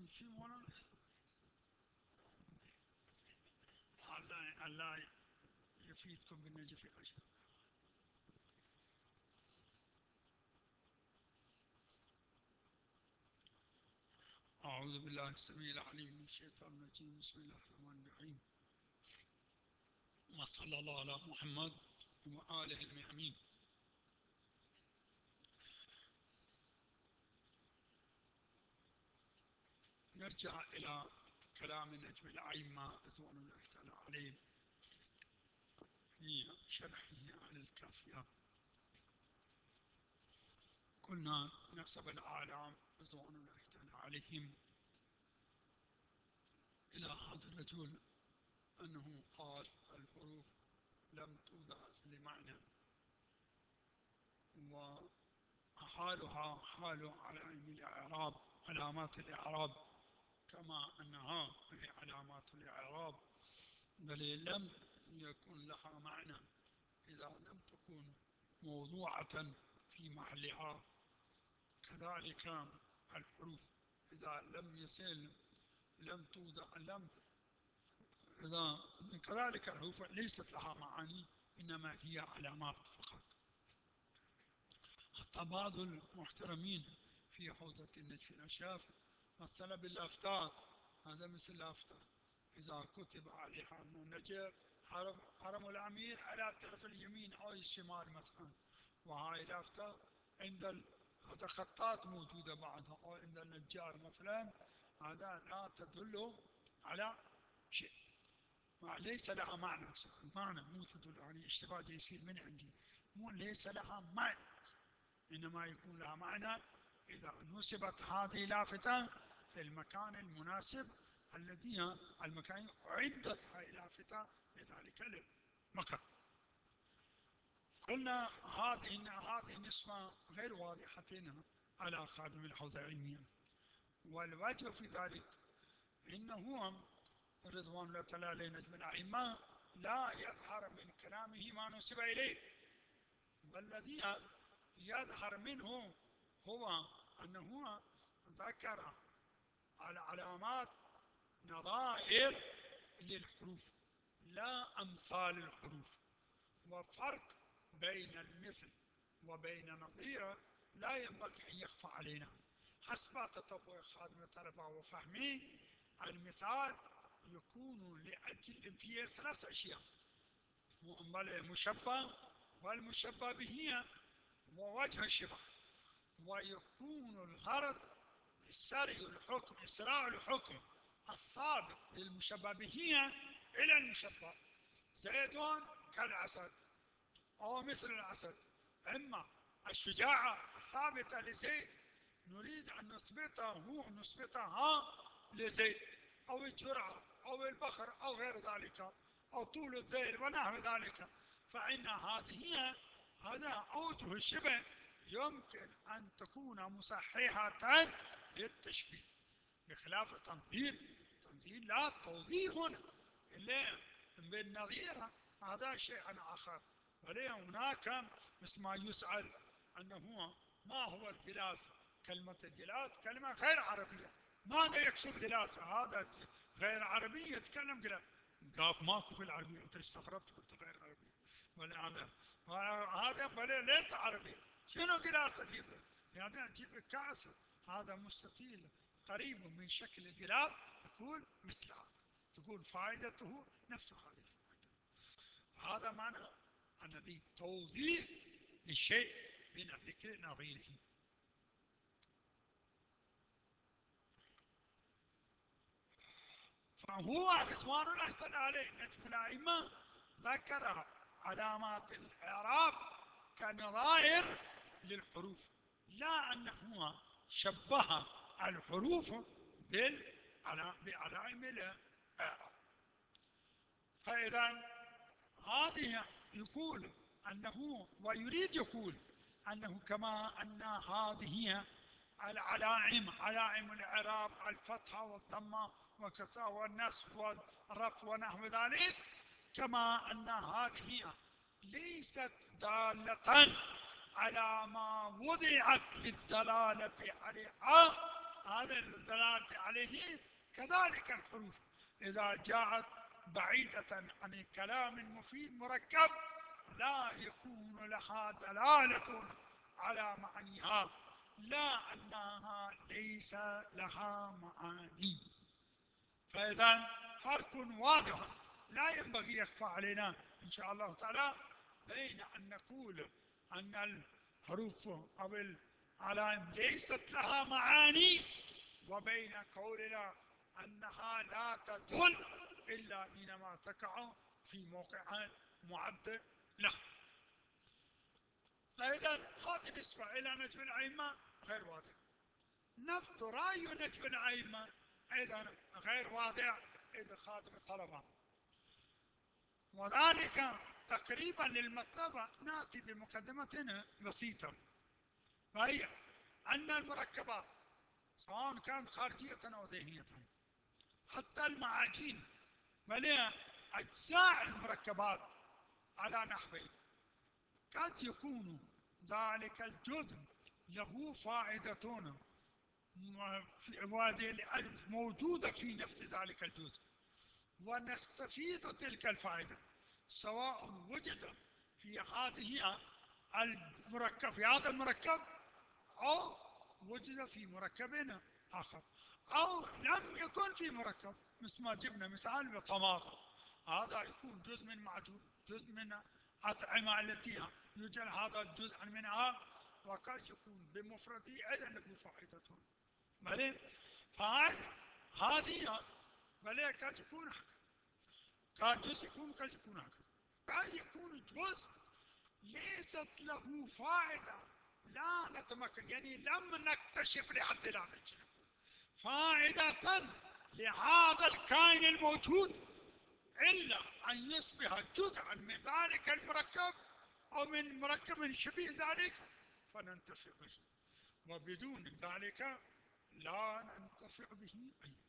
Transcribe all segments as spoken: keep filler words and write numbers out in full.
شيء مولانا الله الله يفيدكم بالنجف الأشهر. أعوذ بالله السميع العليم من الشيطان الرجيم. بسم الله الرحمن الرحيم. وصلى الله على محمد وآله الميامين. نرجع إلى كلام نجم الأئمة رضوان الله تعالى عليه في شرحه على الكافية. قلنا نسب الأعلام رضوان الله تعالى عليهم إلى هذا الرجل أنه قال الحروف لم توضع لمعنى، وحالها حال علائم الإعراب، علامات الإعراب، كما أنها هي علامات الإعراب، بل لم يكن لها معنى إذا لم تكن موضوعة في محلها. كذلك الحروف إذا لم يصل لم توضع لم إذا كذلك الحروف ليست لها معاني، إنما هي علامات فقط. حتى بعض المحترمين في حوزة النجف الأشراف مثل باللافتات، هذا مثل لافتة إذا كتب عليها النجف حرم, حرم الأمير على الطرف اليمين أو الشمال مثلا، وهاي لافتة عند ال... هذا خطات موجودة بعدها، أو عند النجار مثلا، هذا لا تدل على شيء، ما ليس لها معنى. معنى مو تدل يعني اشتباه يصير من عندي، مو ليس لها معنى، إنما يكون لها معنى إذا نصبت هذه لافتة في المكان المناسب الذي المكان أعدت هذه اللافتة لذلك المكان. قلنا هذه هذه النسبة غير واضحة على خادم الحوزة العلمية، والوجه في ذلك إنه رضوان الله تعالى عليه نجم الأئمة لا يظهر من كلامه ما نسب إليه، والذي يظهر منه هو أنه ذكر العلامات نظائر للحروف لا أمثال الحروف، وفرق بين المثل وبين نظيره لا ينبغي أن يخفى علينا. حسب تطبع خادم الطلبة وفهمه، المثال يكون لأجل فيه ثلاث أشياء: مشبه، والمشبه به، ووجه الشبه. ويكون الغرض سري الحكم، إسراع الحكم الثابت للمشبه به إلى المشبه. زيد كالعسل أو مثل العسل، إما الشجاعة الثابتة لزيد نريد أن نثبتها نثبتها لزيد، أو الجرعة أو البخر أو غير ذلك، أو طول الذيل ونحو ذلك، فإن هذه هذا أوجه الشبه يمكن أن تكون مصححة للتشبيه، بخلاف التنظير. التنظير لا توظيف إلا بالنظير، هذا شيء آخر. وليه هناك مثل ما يسأل أنه ما هو الجلاس، كلمة الجلاس كلمة غير عربية، ماذا يقصد جلاس؟ هذا غير عربي يتكلم جلاس، قاف ماكو في العربية، أنت استغربت قلت غير عربية، ولا هذا هذا بل ليس عربي، شنو جلاس أجيب له؟ يعني أجيب كأس هذا مستطيل قريب من شكل الجلاس، تقول مثل هذا، تقول فائدته نفس هذه الفائدة. هذا معنى الذي توضيح للشيء من ذكر نظيره. فهو رضوان الله تعالى عليه نجم الأئمة ذكر علامات الإعراب كنظائر للحروف، لا أنه شبه الحروف بعلائم الإعراب. فإذا هذه يقول أنه ويريد يقول أنه كما أن هذه العلائم علائم الإعراب الفتحة والضمة وكسا والنصب والرفع ونحو ذلك، كما أن هذه ليست دالة على ما وضعت للدلالة عليها، هذا الدلالة عليه. كذلك الحروف إذا جاءت بعيدة عن الكلام المفيد مركب لا يكون لها دلالة على معانيها، لا أنها ليس لها معاني. فإذا فرق واضح لا ينبغي يخفى علينا إن شاء الله تعالى بين أن نقول أن الحروف أو العلائم ليست لها معاني، وبين قولنا أنها لا تدل إلا حينما تقع في موقع معد له. فإذا هذه نسبة إلى نجم الأئمة غير واضح. نفط رأي نجم الأئمة أيضا غير واضح إذا خاتم الطلبة، وذلك تقريبا للمطلب نأتي بمقدمة بسيطة، وهي أن المركبات سواء كانت خارجية أو ذهنية، حتى المعاجين بل أجزاء المركبات على نحوين، قد يكون ذلك الجزء له فائدة موجودة في نفس ذلك الجزء، ونستفيد تلك الفائدة سواء وجد في هذه المركب في هذا المركب أو وجد في مركب آخر، أو لم يكن في مركب، مثل ما جبنا مثال بالطماطم، هذا يكون جزء من معجون، جزء من أطعمة التي يوجد هذا الجزء منها، وقد يكون بمفرده أيضا له فائدة. بل فهذه بل قد يكون هكذا، قد جزء يكون قد يكون هكذا، قد يكون جزء ليست له فائدة لا نتمكن، يعني لم نكتشف لحد الآن فائدة لهذا الكائن الموجود إلا أن يصبح جزءا من ذلك المركب أو من مركب شبيه ذلك فننتفع به، وبدون ذلك لا ننتفع به أيضا.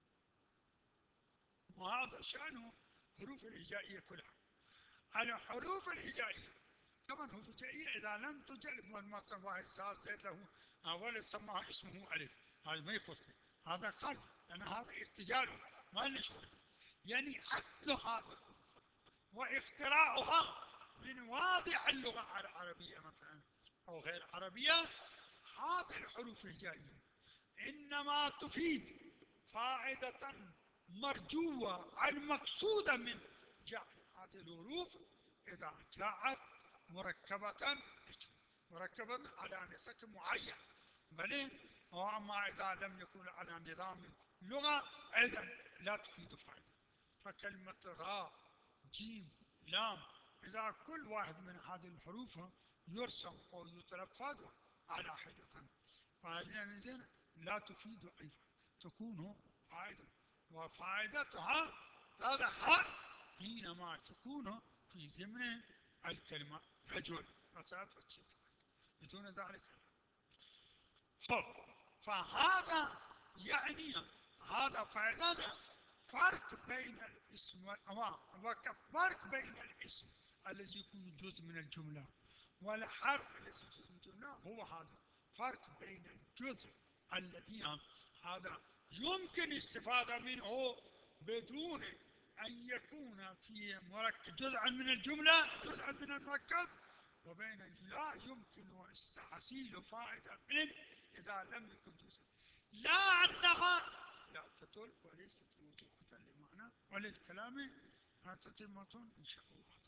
وهذا شأن حروف الهجائية كلها. الحروف الهجائية طبعا حروف الهجائية إذا لم تجعل مرتبة واحد صار زيت له أول سماه اسمه ألف، هذا ما يخص، هذا قال لأن هذا ارتجال ما نشوف، يعني أصل هذا واختراعها من واضع اللغة العربية مثلا أو غير عربية. هذه الحروف الهجائية إنما تفيد فائدة مرجوة المقصودة من جعل هذه الحروف إذا جاءت مركبة مركبة على نسق معين، بل وأما إذا لم يكن على نظام لغة أيضا لا تفيد فائدة. فكلمة راء جيم لام إذا كل واحد من هذه الحروف يرسم أو يتلفظ على حدة فإذن لا تفيد أي فائدة، تكون فائدة، وفائدتها تظهر حينما تكون في ضمن الكلمة رجل مثلا بدون ذلك لا. فهذا يعني هذا فائدة فرق بين الاسم والأمام، فرق بين الاسم الذي يكون جزء من الجملة والحرف الذي جزء من الجملة، هو هذا فرق بين الجزء الذي هذا يمكن استفادة منه بدون أن يكون في مركب جزءا من الجملة جزءا من المركب، وبين لا يمكن تحصيل فائدة منه إذا لم يكن جزءا، لا أنها لا تدل وليست موضوعة لمعنى وللكلام تتمة إن شاء الله.